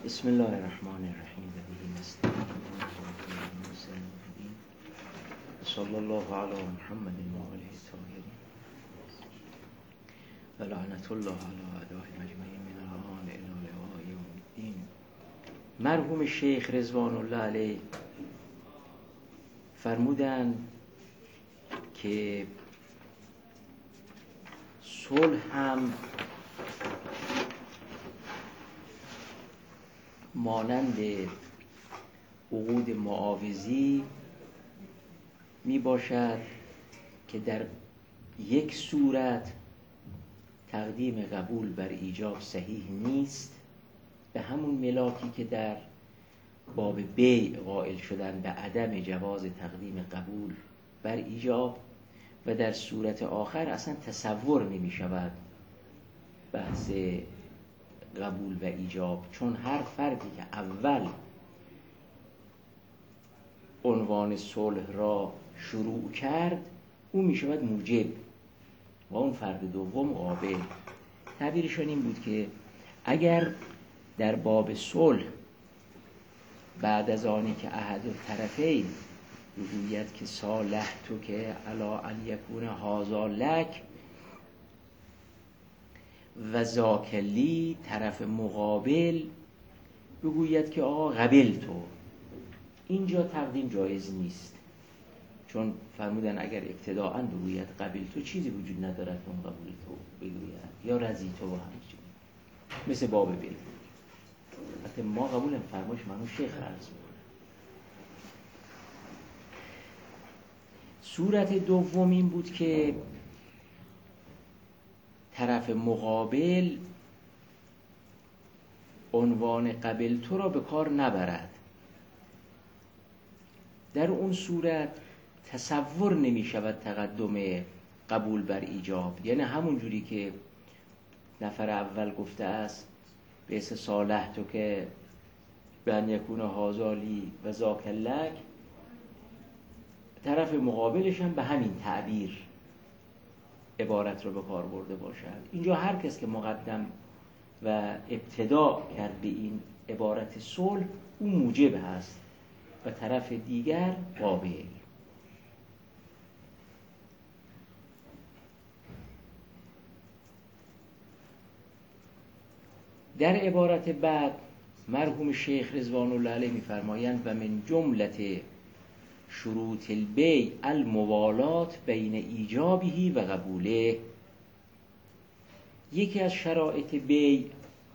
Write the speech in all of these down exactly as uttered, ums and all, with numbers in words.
بسم الله الرحمن الرحیم و به نستعین صلی الله علی محمد و آله الطاهرین و لعنت الله علی اعدائهم اجمعین من الان الی لقاء یوم الدین. مرحوم شیخ رضوان الله علیه فرمودند که صلح هم مانند عقود معاوضی می باشد که در یک صورت تقدیم قبول بر ایجاب صحیح نیست، به همون ملاکی که در باب بیع قائل شدن به عدم جواز تقدیم قبول بر ایجاب، و در صورت آخر اصلا تصور نمی شود بحث قبول و ایجاب، چون هر فردی که اول عنوان صلح را شروع کرد او می شود موجب و اون فرد دوم قابل. تعبیرشان این بود که اگر در باب صلح بعد از آنی که احد الطرفین بگوید که صالحتو که علی ان یکون هذا لک و ذاک لی، طرف مقابل بگوید که آقا قبل تو، اینجا تقدیم جایز نیست، چون فرمودن اگر ابتداءً بگوید قبل تو چیزی وجود ندارد که اون قبول تو بگوید یا رضی تو و همچین مثل باب بیل. حتی ما قبول فرمایش منو شیخ عرض میکنه. صورت دوم این بود که طرف مقابل عنوان قبل تو را به کار نبرد. در اون صورت تصور نمی شود تقدم قبول بر ایجاب، یعنی همون جوری که نفر اول گفته است به اسم صالح تو که به ان یکون هذا لی و ذاک لک، طرف مقابلش هم به همین تعبیر عبارت رو به کار برده باشد. اینجا هر کس که مقدم و ابتدا کرد به این عبارت صلح او موجب هست و طرف دیگر قابل. در عبارت بعد مرحوم شیخ رضوان الله علیه می‌فرمایند و من جملت شروط البیع الموالات بین ایجابه و قبوله. یکی از شرایط بیع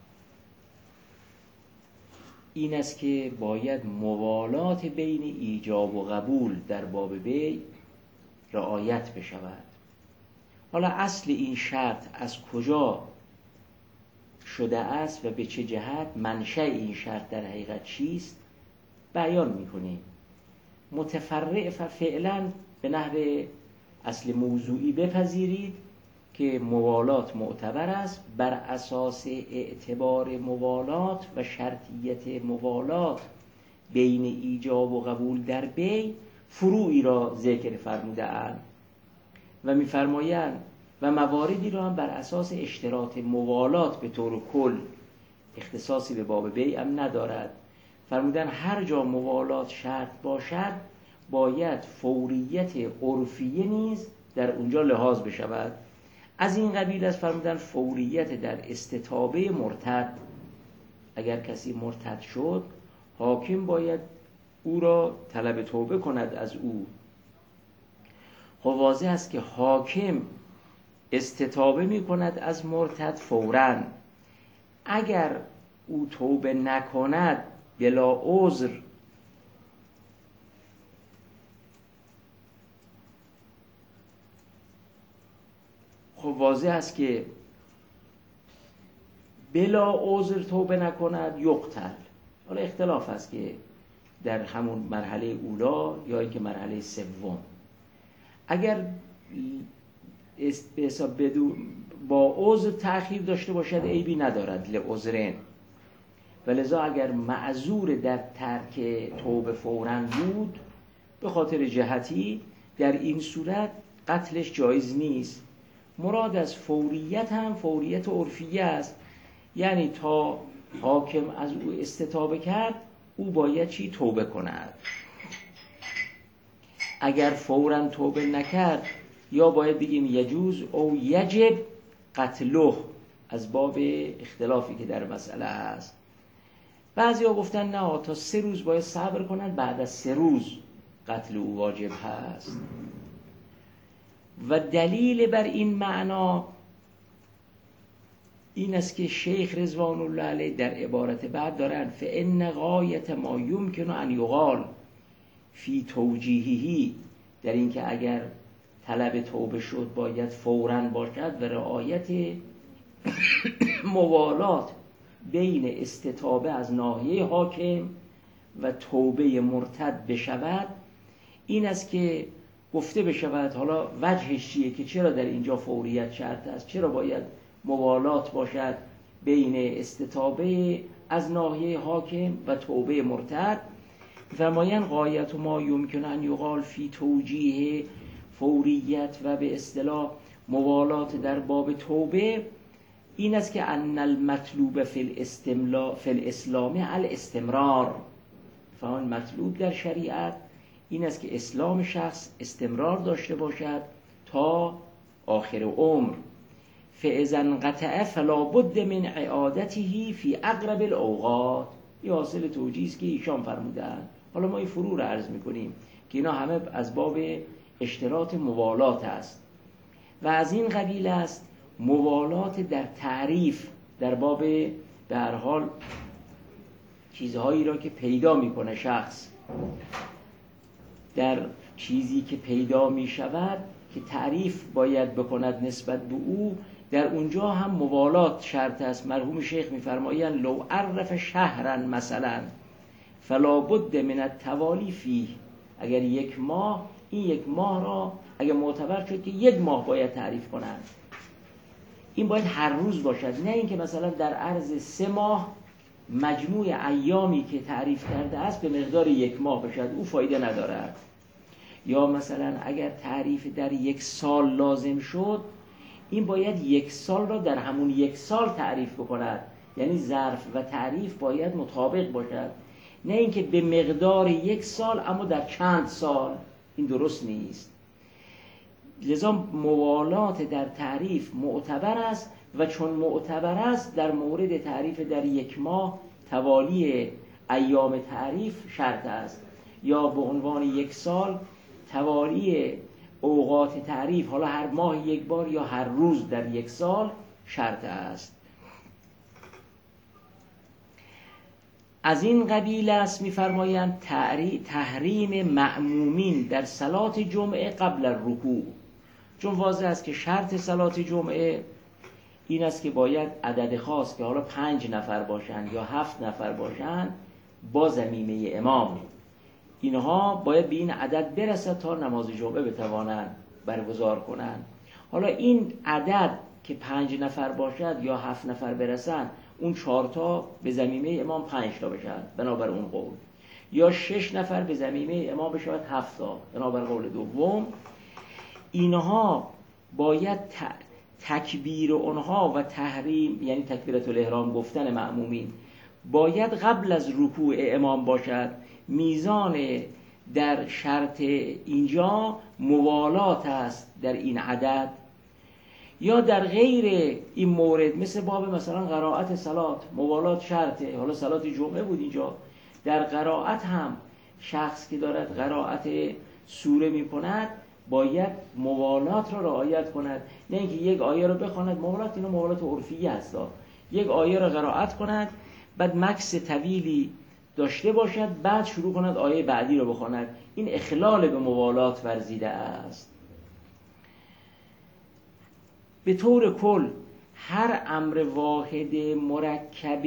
این است که باید موالات بین ایجاب و قبول در باب بیع رعایت بشود. حالا اصل این شرط از کجا شده است و به چه جهت منشأ این شرط در حقیقت چیست بیان می‌کنیم. متفرع فعلا به نحو اصل موضوعی بپذیرید که موالات معتبر است، بر اساس اعتبار موالات و شرطیت موالات بین ایجاب و قبول در بیع فروعی را ذکر فرموده اند و می‌فرمایند و مواردی را هم بر اساس اشتراط موالات به طور کل، اختصاصی به باب بیع هم ندارد. فرمودن هر جا موالات شرط باشد باید فوریت عرفیه نیز در اونجا لحاظ بشود. از این قبیل است فرمودن فوریت در استتابه مرتد. اگر کسی مرتد شد حاکم باید او را طلب توبه کند از او. خب واضح است که حاکم استتابه می کند از مرتد فوراً. اگر او توبه نکند بلا عذر خب واضح است که بلا عذر توبه نکند یقتل. حالا اختلاف است که در همون مرحله اولا یا اینکه مرحله سوم. اگر به حساب بدون با عذر تأخیر داشته باشد عیبی ندارد لعذرین، ولذا اگر معذور در ترک توبه فوراً بود به خاطر جهتی، در این صورت قتلش جایز نیست. مراد از فوریت هم فوریت عرفیه است، یعنی تا حاکم از او استتابه کرد، او باید چی؟ توبه کند. اگر فوراً توبه نکرد یا باید بگیم یجوز او یجب قتله، از باب اختلافی که در مسئله هست. بعضی ها گفتن نه، تا سه روز باید صبر کنن، بعد از سه روز قتل او واجب هست. و دلیل بر این معنا این است که شیخ رضوان الله علیه در عبارت بعد دارن فإن غایت ما یمکن ان یقال فی توجیهی، در این که اگر طلب توبه شد باید فوراً باشد و رعایت موالات بین استتابه از ناحیه حاکم و توبه مرتد بشود، این است که گفته بشود حالا وجهش چیه که چرا در اینجا فوریت شرط است، چرا باید موالات باشد بین استتابه از ناحیه حاکم و توبه مرتد. فرمایند غایت ما یمکن ان یقال فی توجیه فوریت و به اصطلاح موالات در باب توبه این است که ان المطلوب فی الاستملا فی الاسلام الاستمرار. فان مطلوب در شریعت این است که اسلام شخص استمرار داشته باشد تا آخر عمر. فاذا انقطع فلا بد من اعادته فی اقرب الاوقات. این حاصل توجیه است که ایشان فرمودند. حالا ما این فرو رو عرض میکنیم که اینا همه از باب اشتراط موالات است و از این قبیل است موالات در تعریف در باب به هر حال چیزهایی را که پیدا میکنه شخص، در چیزی که پیدا میشود که تعریف باید بکند نسبت به او، در اونجا هم موالات شرط است. مرحوم شیخ میفرمایند لو عرف شهرا مثلا فلا بد من التوالی فیه. اگر یک ماه، این یک ماه را اگر معتبر شد که یک ماه باید تعریف کنند، این باید هر روز باشد، نه اینکه مثلا در عرض سه ماه مجموع ایامی که تعریف کرده است به مقدار یک ماه باشد، او فایده ندارد. یا مثلا اگر تعریف در یک سال لازم شد، این باید یک سال را در همون یک سال تعریف بکند، یعنی ظرف و تعریف باید مطابق باشد، نه اینکه به مقدار یک سال اما در چند سال. این درست نیست. لذا موالات در تعریف معتبر است و چون معتبر است در مورد تعریف در یک ماه توالی ایام تعریف شرط است، یا به عنوان یک سال توالی اوقات تعریف، حالا هر ماه یک بار یا هر روز در یک سال شرط است. از این قبیل است می‌فرمایند تحریم مأمومین در صلات جمعه قبل الرکوع. چون واضح است که شرط صلات جمعه این است که باید عدد خاص که حالا پنج نفر باشند یا هفت نفر باشند با ضمیمه امام، اینها باید به این عدد برسد تا نماز جمعه بتوانند برگزار کنند. حالا این عدد که پنج نفر باشد یا هفت نفر برسند، اون چهارتا به ضمیمه امام پنج تا بشن بنابر اون قول، یا شش نفر به ضمیمه امام بشود هفت تا بنابر قول دوم. اینها باید تکبیر اونها و تحریم، یعنی تکبیرت الاحرام گفتن مأمومین، باید قبل از رکوع امام باشد. میزان در شرط اینجا موالات است در این عدد، یا در غیر این مورد مثل باب مثلا قرائت صلات موالات شرطه. حالا صلات جمعه بود، اینجا در قرائت هم شخص که دارد قرائت سوره می کند باید موالات را رعایت کند، نه اینکه یک آیه را بخواند. موالات اینا موالات عرفیه است، یک آیه را قرائت کند بعد مکث طویلی داشته باشد بعد شروع کند آیه بعدی را بخواند. این اخلال به موالات ورزیده است. به طور کل هر امر واحد مرکب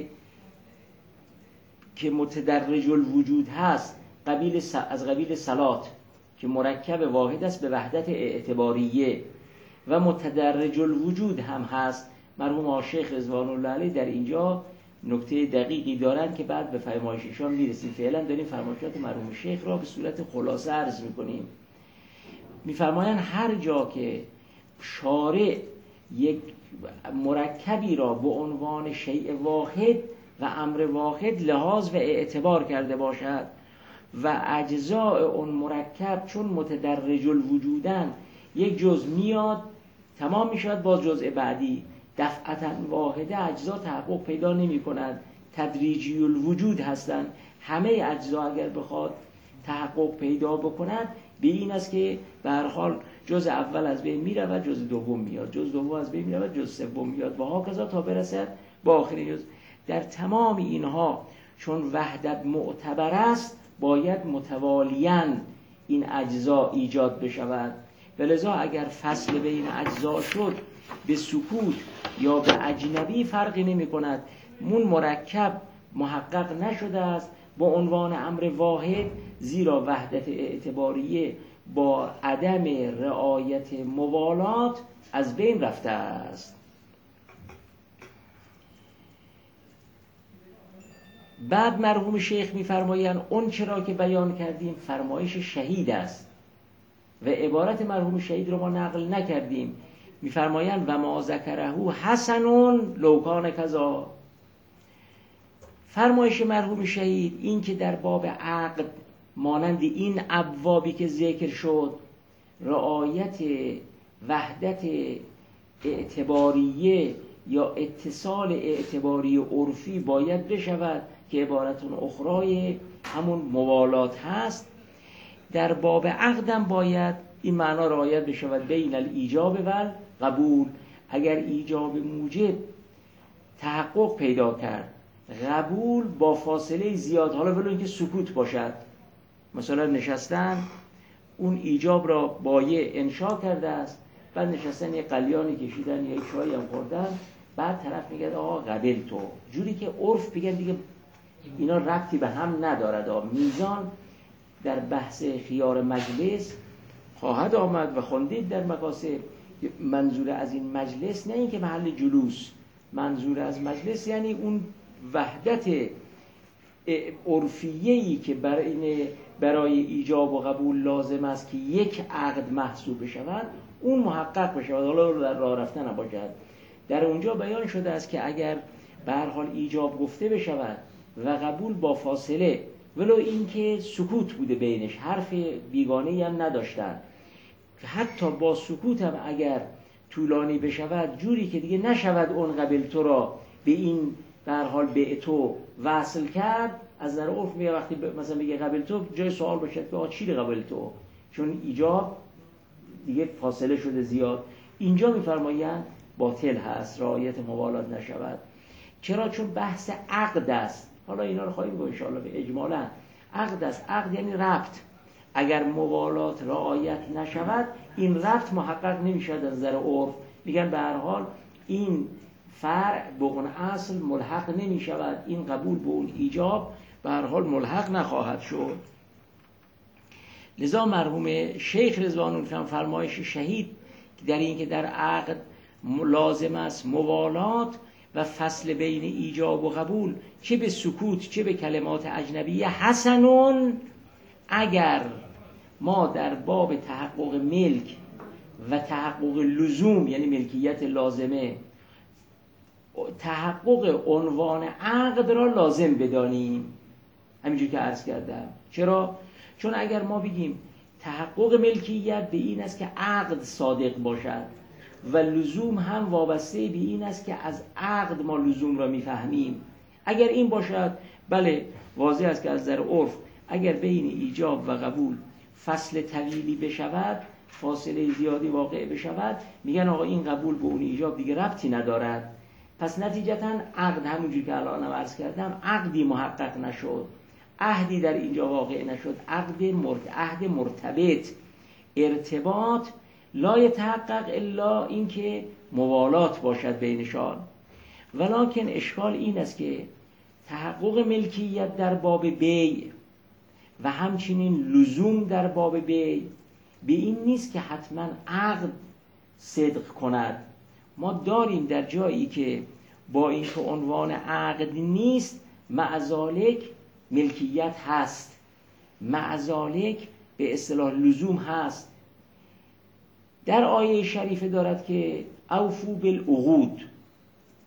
که متدرج الوجود هست قبیل از قبیل صلات که مرکب واحد است به وحدت اعتباریه و متدرج الوجود هم هست. مرحوم شیخ رضوان الله علیه در اینجا نکته دقیقی دارند که بعد به فرمایش ایشان میرسیم. فعلا داریم فرمایشات مرحوم شیخ را به صورت خلاصه عرض میکنیم. میفرمایند هر جا که شارع یک مرکبی را به عنوان شیء واحد و امر واحد لحاظ و اعتبار کرده باشد و اجزاء اون مرکب چون متدرج الوجودن، یک جزء میاد تمام میشود باز جزء بعدی، دفعتا واحده اجزا تحقق پیدا نمی کند، تدریجی الوجود هستند. همه اجزا اگر بخواد تحقق پیدا بکند به این است که به هر حال جزء اول از بین میرود، جزء دوم میاد، جزء دوم از بین میرود، جزء سوم میاد و هاکذا تا برسد به آخرین جزء. در تمام اینها چون وحدت معتبر است باید متوالیاً این اجزا ایجاد بشود، ولذا اگر فصل بین اجزا شد به سکوت یا به اجنبی فرقی نمی کند، مون مرکب محقق نشده است با عنوان امر واحد، زیرا وحدت اعتباریه با عدم رعایت موالات از بین رفته است. بعد مرحوم شیخ می‌فرمایند اون چرا که بیان کردیم فرمایش شهید است و عبارت مرحوم شهید رو ما نقل نکردیم. می‌فرمایند و ما ذکره حسن لو کان کذا. فرمایش مرحوم شهید این که در باب عقد مانند این ابوابی که ذکر شد رعایت وحدت اعتباریه یا اتصال اعتباری عرفی باید بشود که عبارتون اخرای همون موالات هست، در باب عقدم باید این معنا رعایت بشود بین الایجاب و قبول. اگر ایجاب موجب تحقق پیدا کرد، قبول با فاصله زیاد، حالا ولو اینکه سکوت باشد، مثلا نشستن اون ایجاب را بایع انشا کرده است، بعد نشستن یه قلیانی کشیدن یا یک چایی هم خوردن، بعد طرف میگه آقا قبل تو، جوری که عرف بگن دیگه اینا ربطی به هم ندارد. میزان در بحث خیار مجلس خواهد آمد و خوندید در مقاصد. منظور از این مجلس نه این که محل جلوس، منظور از مجلس یعنی اون وحدت عرفیه‌ای که برای برای ایجاب و قبول لازم است که یک عقد محسوب بشود اون محقق بشود، حالا در راه رفتن نباشد. در اونجا بیان شده است که اگر به هر حال ایجاب گفته بشود و قبول با فاصله، ولو اینکه سکوت بوده بینش، حرف بیگانه‌ای هم نداشتن، حتی با سکوت هم اگر طولانی بشود جوری که دیگه نشود اون قبل تو را به این به هر حال به تو وصل کرد، از نظر عرف میگه وقتی مثلا بگه قبل تو جای سوال باشد که آقا چی قبل تو، چون ایجاب دیگه فاصله شده زیاد. اینجا میفرمایند باطل هست رعایت موالات نشود. چرا؟ چون بحث عقد است. حالا اینا رو خواهیم گفت ان شاء الله به اجمالا. عقد است، عقد یعنی ربط. اگر موالات رعایت نشود این ربط محقق نمیشد از نظر عرف. میگن به هر حال این فرع به اون اصل ملحق نمیشود، این قبول به اون ایجاب به هر حال ملحق نخواهد شد. لذا مرحوم شیخ رضوان الله فرمایش شهید در این که در عقد لازم است موالات و فصل بین ایجاب و قبول چه به سکوت چه به کلمات اجنبیه حسنون. اگر ما در باب تحقق ملک و تحقق لزوم یعنی ملکیت لازمه تحقق عنوان عقد را لازم بدانیم، همینجور که عرض کردم. چرا؟ چون اگر ما بگیم تحقق ملکیت به این است که عقد صادق باشد و لزوم هم وابسته به این است که از عقد ما لزوم را میفهمیم، اگر این باشد بله واضح است که از نظر عرف اگر بین ایجاب و قبول فصل طویلی بشود، فاصله زیادی واقع بشود، میگن آقا این قبول به اون ایجاب دیگه ربطی ندارد. پس نتیجتاً عقد همونجوری که الان عرض کردم عقدی محقق نشد، عهدی در اینجا واقع نشد، عقد مرت... عهد مرتبط، ارتباط لا یتحقق الا اینکه موالات باشد بینشان. ولکن اشکال این است که تحقق ملکیت در باب بیع و همچنین لزوم در باب بیع به این نیست که حتما عقد صدق کند. ما داریم در جایی که با این که عنوان عقد نیست معذالک ملکیت هست، معذالک به اصطلاح لزوم هست. در آیه شریفه دارد که اوفو بالعقود،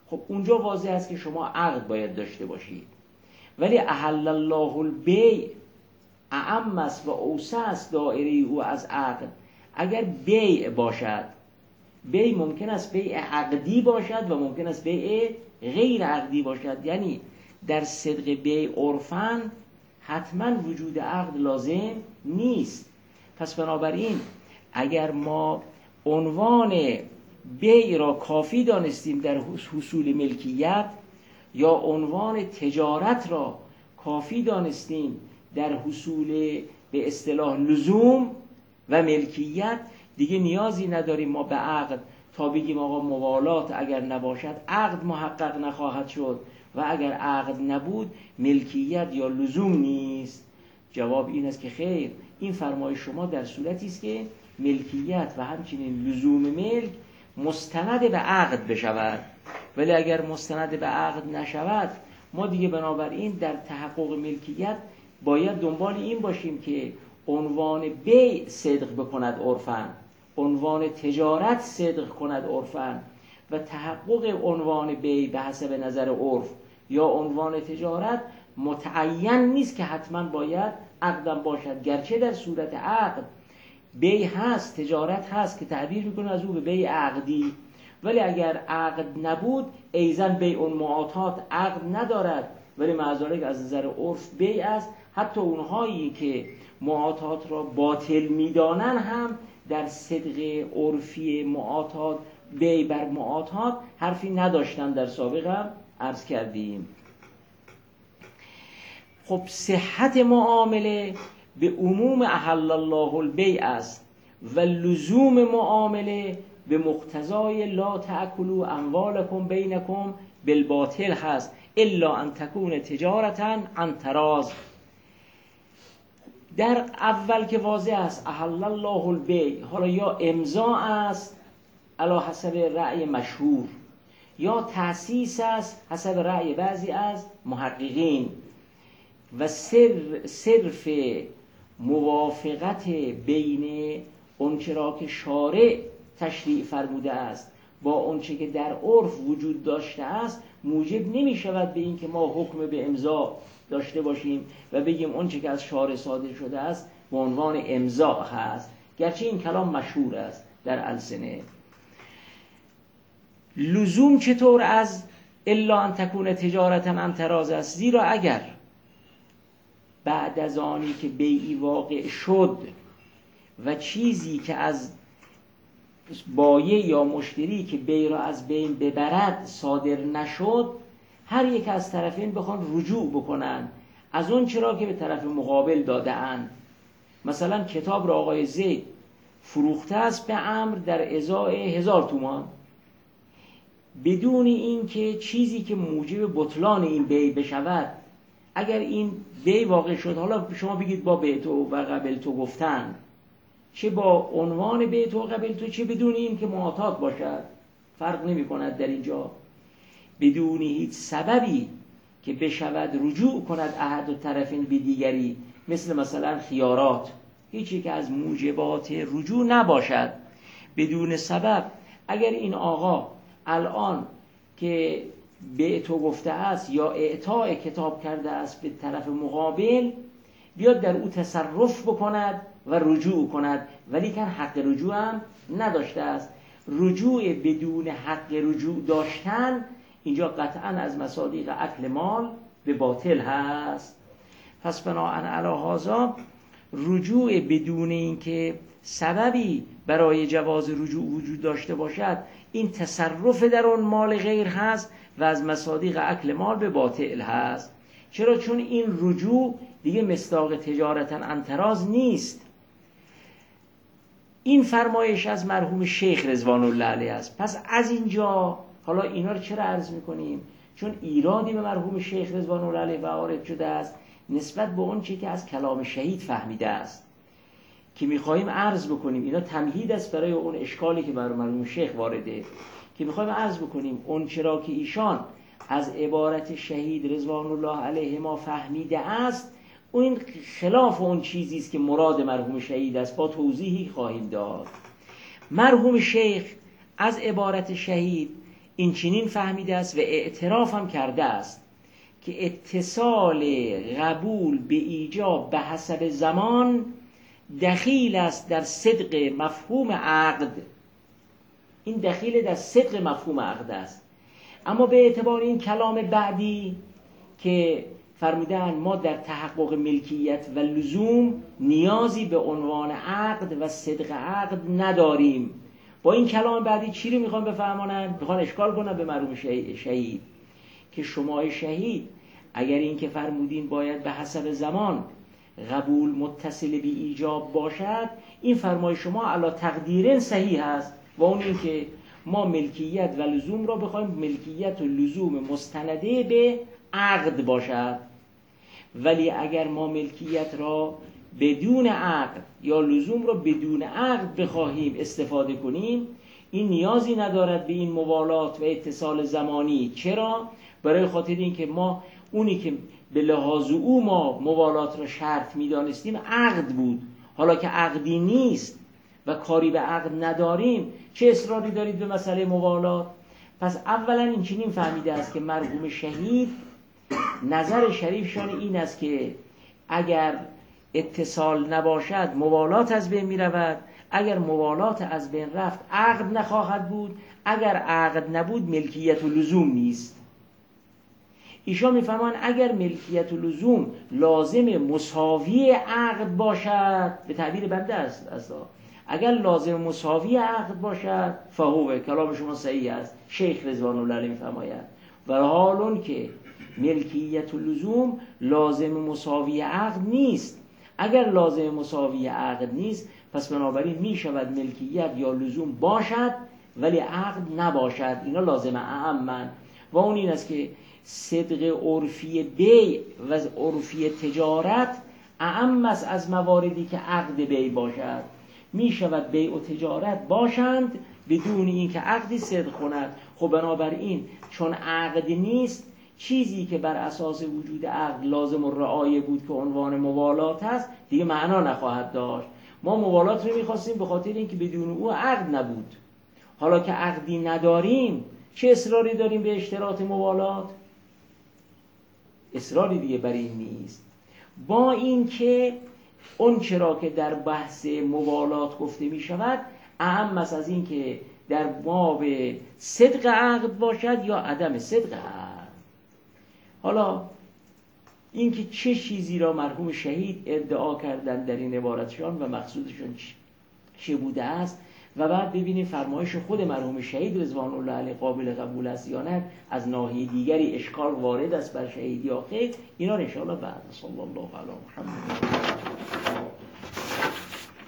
خب اونجا واضح است که شما عقد باید داشته باشید. ولی احل الله البیع اعم است و اوسع است دایره او از عقد. اگر بیع باشد، بیع ممکن است بیع عقدی باشد و ممکن است بیع غیر عقدی باشد. یعنی در صدق بیع عرفاً حتما وجود عقد لازم نیست. پس بنابراین اگر ما عنوان بیع را کافی دانستیم در حصول ملکیت، یا عنوان تجارت را کافی دانستیم در حصول به اصطلاح لزوم و ملکیت، دیگه نیازی نداریم ما به عقد تا بگیم آقا موالات اگر نباشد عقد محقق نخواهد شد و اگر عقد نبود ملکیت یا لزوم نیست. جواب این است که خیر، این فرمایش شما در صورتی است که ملکیت و همچنین لزوم ملک مستند به عقد بشود. ولی اگر مستند به عقد نشود، ما دیگه بنابراین در تحقق ملکیت باید دنبال این باشیم که عنوان بیع صدق بکند عرفاً، عنوان تجارت صدق کند عرفاً، و تحقق عنوان بیع به حسب نظر عرف یا عنوان تجارت متعین نیست که حتما باید عقدم باشد. گرچه در صورت عقد بیع هست، تجارت هست که تعبیر میکنه از او به بیع عقدی، ولی اگر عقد نبود ایزن بیع المعاطات عقد ندارد، ولی معذالک از نظر عرف بیع است. حتی اونهایی که معاطات را باطل میدانن هم در صدق عرفی معاطات بیع بر معاطات حرفی نداشتن، در سابق هم عرض کردیم. خب صحت معامله به عموم احل الله البیع است و لزوم معامله به مقتضای لا تأکلوا اموالکم بینکم بالباطل هست الا ان تکون تجارتا عن تراض. در اول که واضح است احل الله البیع، حالا یا امضا است علی حسب رأی مشهور، یا تأسیس است حسب رأی بعضی از محققین، و سر صرف موافقت بین اونچه را که شارع تشریع فرموده است با اونچه که در عرف وجود داشته است موجب نمی شود به این که ما حکم به امضا داشته باشیم و بگیم اونچه که از شارع صادر شده است به عنوان امضا هست، گرچه این کلام مشهور است در السنه. لزوم چطور از الا ان تکون تجارتا عن تراض است؟ زیرا اگر بعد از آنی که بیعی واقع شد و چیزی که از بایع یا مشتری که بیع را از بین ببرد صادر نشد، هر یک از طرفین بخوان رجوع بکنن از اون چرا که به طرف مقابل داده اند. مثلا کتاب را آقای زید فروخته است به عمرو در ازای هزار تومان، بدون این که چیزی که موجب بطلان این بیع بشود، اگر این بیع واقع شد، حالا شما بگید با بیع تو و قبل تو گفتن، چه با عنوان بیع تو و قبل تو چه بدون این که معاطات باشد، فرق نمی کند در اینجا، بدون هیچ سببی که بشود رجوع کند احد و طرفین به دیگری، مثل مثلا خیارات، هیچی که از موجبات رجوع نباشد، بدون سبب. اگر این آقا الان که به تو گفته است یا اعطاء کتاب کرده است به طرف مقابل، بیاد در او تصرف بکند و رجوع کند، ولی که حق رجوع هم نداشته است. رجوع بدون حق رجوع داشتن اینجا قطعا از مصادیق اکل مال به باطل هست. پس بناهن علی هذا رجوع بدون اینکه سببی برای جواز رجوع وجود داشته باشد، این تصرف در اون مال غیر هست و از مصادیق اکل مال به باطل هست. چرا؟ چون این رجوع دیگه مصداق تجارتا عن تراض نیست. این فرمایش از مرحوم شیخ رضوان الله علیه است. پس از اینجا حالا اینا رو چرا عرض میکنیم؟ چون ایرادی به مرحوم شیخ رضوان الله علیه وارد شده است نسبت به اون چی که از کلام شهید فهمیده است که میخواهیم عرض بکنیم. اینا تمهید است برای اون اشکالی که بر مرحوم شیخ وارده، که میخوایم عرض بکنیم اون چرا که ایشان از عبارت شهید رضوان الله علیه ما فهمیده است، اون خلاف اون چیزی است که مراد مرحوم شهید است. با توضیحی خواهیم داد. مرحوم شیخ از عبارت شهید این چنین فهمیده است و اعتراف هم کرده است که اتصال قبول به ایجاب به حسب زمان دخیل است در صدق مفهوم عقد. این دخیل در صدق مفهوم عقد است. اما به اعتبار این کلام بعدی که فرمودن ما در تحقق ملکیت و لزوم نیازی به عنوان عقد و صدق عقد نداریم، با این کلام بعدی چی رو میخوان بفهمانن؟ میخوان اشکال کنن به مرحوم شهید که شما شهید اگر این که فرمودین باید به حسب زمان قبول متصل به ایجاب باشد، این فرمای شما علی تقدیرن صحیح است، و اون این که ما ملکیت و لزوم را بخوایم ملکیت و لزوم مستنده به عقد باشد. ولی اگر ما ملکیت را بدون عقد یا لزوم را بدون عقد بخواهیم استفاده کنیم، این نیازی ندارد به این موالات و اتصال زمانی. چرا؟ برای خاطر این که ما اونی که به لحاظ او ما موالات را شرط می‌دانستیم عقد بود. حالا که عقدی نیست و کاری به عقد نداریم، چه اصراری دارید به مسئله موالات؟ پس اولا این چنین فهمیده است که مرحوم شهید نظر شریفشان این است که اگر اتصال نباشد موالات از بین می رود، اگر موالات از بین رفت عقد نخواهد بود، اگر عقد نبود ملکیت و لزوم نیست. ایشان میفهمند اگر ملکیت و لزوم لازم مساوی عقد باشد، به تعبیر بنده است اصلا، اگر لازم مساوی عقد باشد فهوه، کلام شما صحیح است، شیخ رضوان الله علیه میفرماید، و حال اون که ملکیت و لزوم لازم مساوی عقد نیست. اگر لازم مساوی عقد نیست پس بنابراین می شود ملکیت یا لزوم باشد ولی عقد نباشد. اینا لازم اعمن، و اون این است که صدق عرفی بیع و عرفی تجارت اعم است از مواردی که عقد بیع باشد. می شود بیع و تجارت باشند بدون این که عقدی صدق کند. خب بنابراین چون عقد نیست، چیزی که بر اساس وجود عقد لازم و رعایه بود که عنوان موالات هست دیگه معنا نخواهد داشت. ما موالات رو میخواستیم به خاطر اینکه بدون او عقد نبود. حالا که عقدی نداریم چه اصراری داریم به اشتراط موالات؟ اصراری دیگه بر این نیست. با این که اون چرا که در بحث موالات گفته می شود اهم است از این که در باب صدق عقد باشد یا عدم صدق عقد. حالا این که چه چیزی را مرحوم شهید ادعا کردن در این عبارتشان و مقصودشون چه بوده است و بعد ببینیم فرمایش خود مرحوم شهید رضوان الله علیه قابل قبول است یا نه، از ناحیه دیگری اشکال وارد است بر شهید یا خیر. اینا رو ان شاء الله بعد. صلی الله علی محمد.